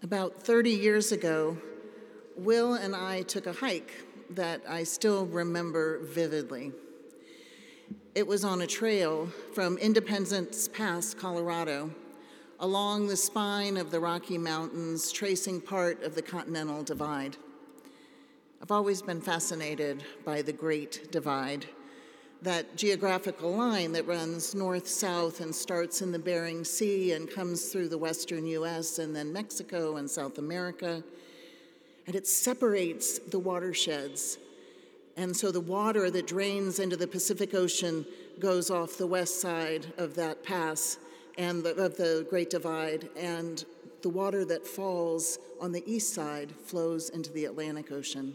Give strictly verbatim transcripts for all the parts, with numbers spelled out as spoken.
About thirty years ago, Will and I took a hike that I still remember vividly. It was on a trail from Independence Pass, Colorado, along the spine of the Rocky Mountains, tracing part of the Continental Divide. I've always been fascinated by the Great Divide, that geographical line that runs north-south and starts in the Bering Sea and comes through the western U S and then Mexico and South America. And it separates the watersheds. And so the water that drains into the Pacific Ocean goes off the west side of that pass and the, of the Great Divide, and the water that falls on the east side flows into the Atlantic Ocean.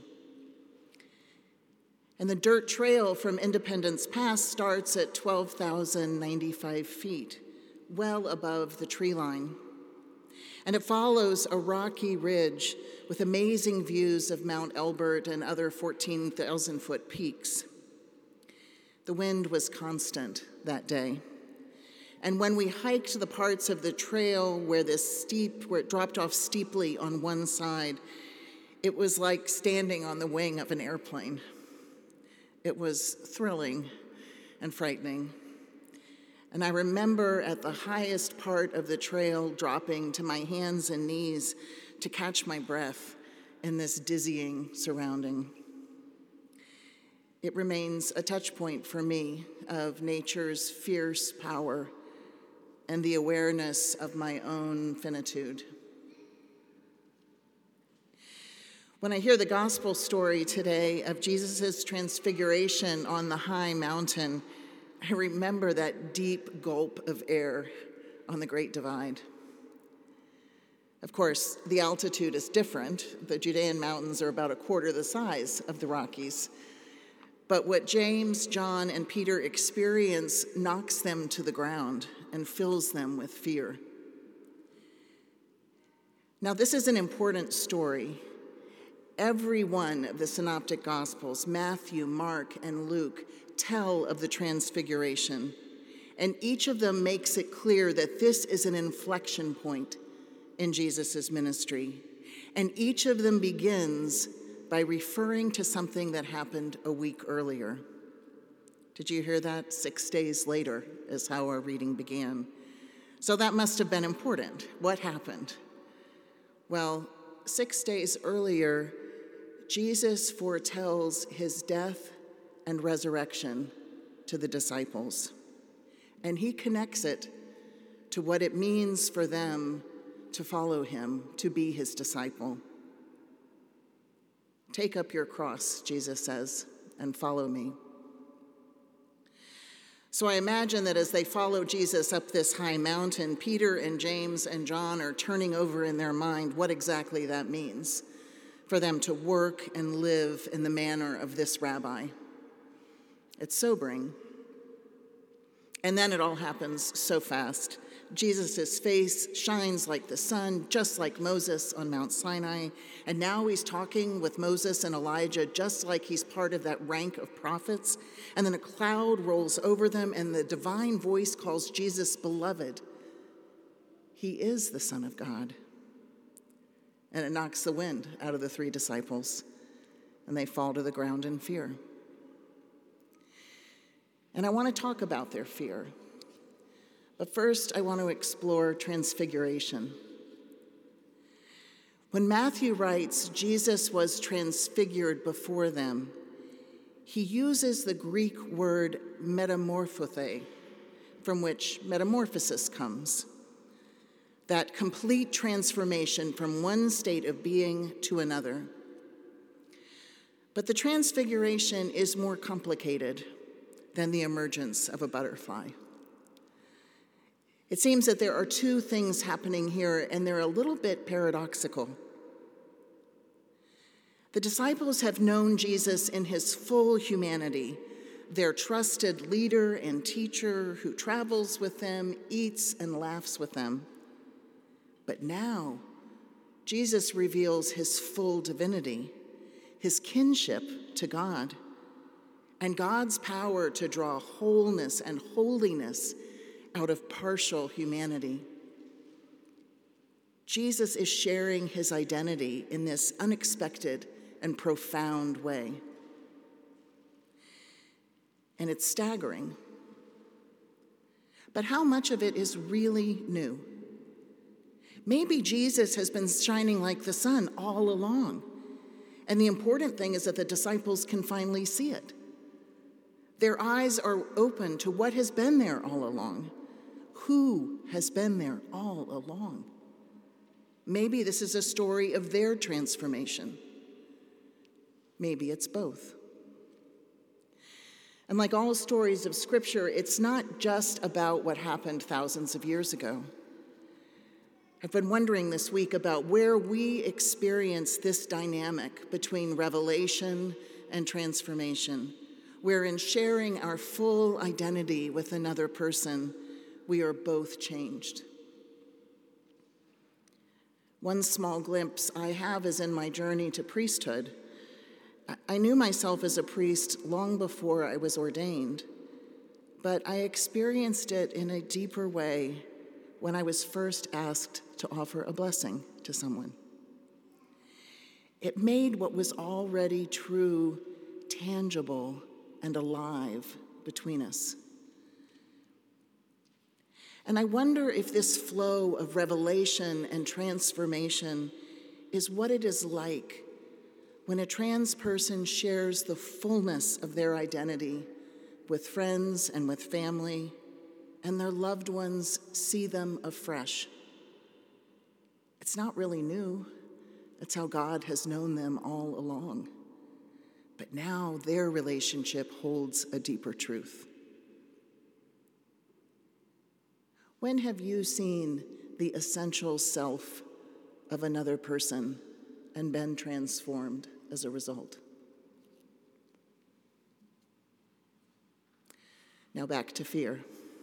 And the dirt trail from Independence Pass starts at twelve thousand ninety-five feet, well above the tree line. And it follows a rocky ridge with amazing views of Mount Elbert and other fourteen thousand foot peaks. The wind was constant that day. And when we hiked the parts of the trail where this steep, where it dropped off steeply on one side, it was like standing on the wing of an airplane. It was thrilling and frightening. And I remember at the highest part of the trail dropping to my hands and knees to catch my breath in this dizzying surrounding. It remains a touch point for me of nature's fierce power and the awareness of my own finitude. When I hear the gospel story today of Jesus' transfiguration on the high mountain, I remember that deep gulp of air on the Great Divide. Of course, the altitude is different. The Judean mountains are about a quarter the size of the Rockies. But what James, John, and Peter experience knocks them to the ground and fills them with fear. Now, this is an important story. Every one of the synoptic gospels, Matthew, Mark, and Luke, tell of the transfiguration, and each of them makes it clear that this is an inflection point in Jesus' ministry, and each of them begins by referring to something that happened a week earlier. Did you hear that? Six days later is how our reading began. So that must have been important. What happened? Well, six days earlier, Jesus foretells his death and resurrection to the disciples. And he connects it to what it means for them to follow him, to be his disciple. Take up your cross, Jesus says, and follow me. So I imagine that as they follow Jesus up this high mountain, Peter and James and John are turning over in their mind what exactly that means for them to work and live in the manner of this rabbi. It's sobering. And then it all happens so fast. Jesus' face shines like the sun, just like Moses on Mount Sinai. And now he's talking with Moses and Elijah, just like he's part of that rank of prophets. And then a cloud rolls over them, and the divine voice calls Jesus beloved. He is the Son of God. And it knocks the wind out of the three disciples, and they fall to the ground in fear. And I want to talk about their fear. But first, I want to explore transfiguration. When Matthew writes, Jesus was transfigured before them, he uses the Greek word metamorphothe, from which metamorphosis comes. That complete transformation from one state of being to another. But the transfiguration is more complicated than the emergence of a butterfly. It seems that there are two things happening here, and they're a little bit paradoxical. The disciples have known Jesus in his full humanity, their trusted leader and teacher who travels with them, eats and laughs with them. But now, Jesus reveals his full divinity, his kinship to God, and God's power to draw wholeness and holiness out of partial humanity. Jesus is sharing his identity in this unexpected and profound way. And it's staggering. But how much of it is really new? Maybe Jesus has been shining like the sun all along. And the important thing is that the disciples can finally see it. Their eyes are open to what has been there all along. Who has been there all along? Maybe this is a story of their transformation. Maybe it's both. And like all stories of Scripture, it's not just about what happened thousands of years ago. I've been wondering this week about where we experience this dynamic between revelation and transformation, where in sharing our full identity with another person, we are both changed. One small glimpse I have is in my journey to priesthood. I knew myself as a priest long before I was ordained, but I experienced it in a deeper way when I was first asked to offer a blessing to someone. It made what was already true tangible and alive between us. And I wonder if this flow of revelation and transformation is what it is like when a trans person shares the fullness of their identity with friends and with family, and their loved ones see them afresh. It's not really new. It's how God has known them all along. But now their relationship holds a deeper truth. When have you seen the essential self of another person and been transformed as a result? Now back to fear.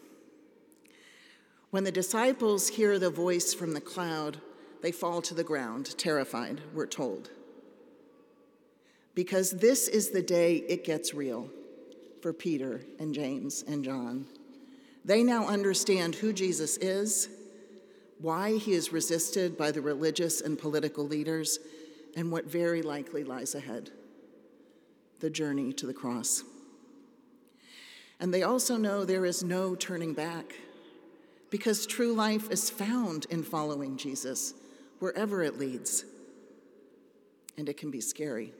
When the disciples hear the voice from the cloud, they fall to the ground, terrified, we're told. Because this is the day it gets real for Peter and James and John. They now understand who Jesus is, why he is resisted by the religious and political leaders, and what very likely lies ahead, the journey to the cross. And they also know there is no turning back, because true life is found in following Jesus, wherever it leads. And it can be scary.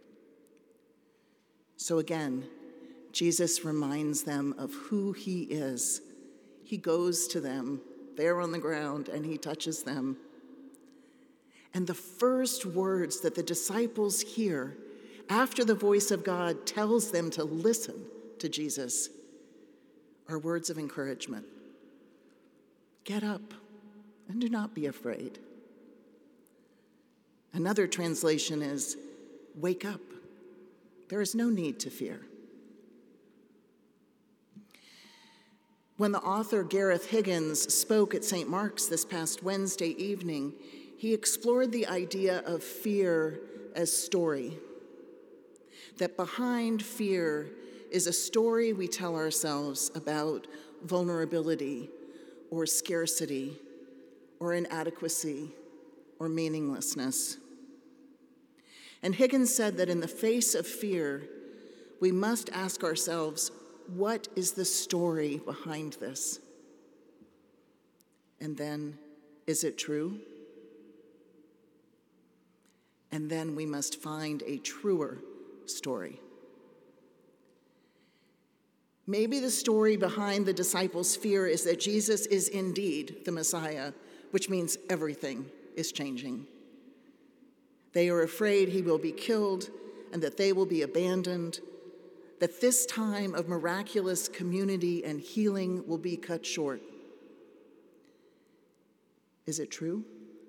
So again, Jesus reminds them of who he is. He goes to them there on the ground and he touches them. And the first words that the disciples hear after the voice of God tells them to listen to Jesus are words of encouragement. Get up and do not be afraid. Another translation is, wake up. There is no need to fear. When the author Gareth Higgins spoke at Saint Mark's this past Wednesday evening, he explored the idea of fear as story. That behind fear is a story we tell ourselves about vulnerability or scarcity or inadequacy or meaninglessness. And Higgins said that in the face of fear, we must ask ourselves, what is the story behind this? And then, is it true? And then we must find a truer story. Maybe the story behind the disciples' fear is that Jesus is indeed the Messiah, which means everything is changing. They are afraid he will be killed and that they will be abandoned, that this time of miraculous community and healing will be cut short. Is it true?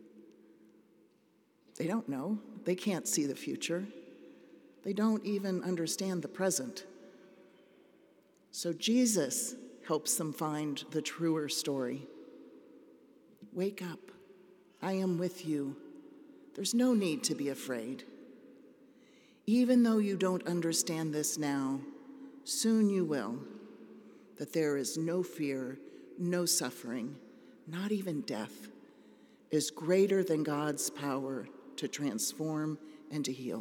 They don't know. They can't see the future. They don't even understand the present. So Jesus helps them find the truer story. Wake up. I am with you. There's no need to be afraid. Even though you don't understand this now, soon you will, that there is no fear, no suffering, not even death, is greater than God's power to transform and to heal.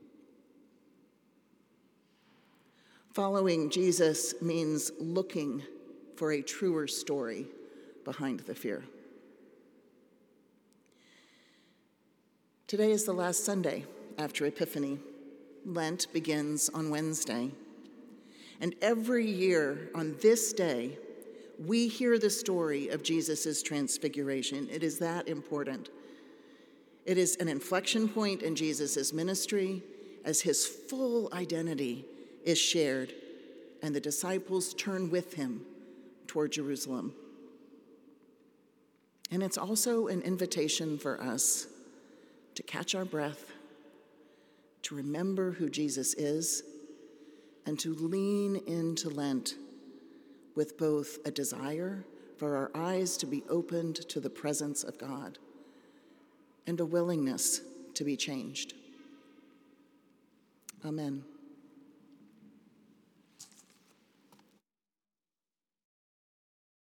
Following Jesus means looking for a truer story behind the fear. Today is the last Sunday after Epiphany. Lent begins on Wednesday. And every year on this day, we hear the story of Jesus' transfiguration. It is that important. It is an inflection point in Jesus' ministry as his full identity is shared and the disciples turn with him toward Jerusalem. And it's also an invitation for us to catch our breath, to remember who Jesus is, and to lean into Lent with both a desire for our eyes to be opened to the presence of God and a willingness to be changed. Amen.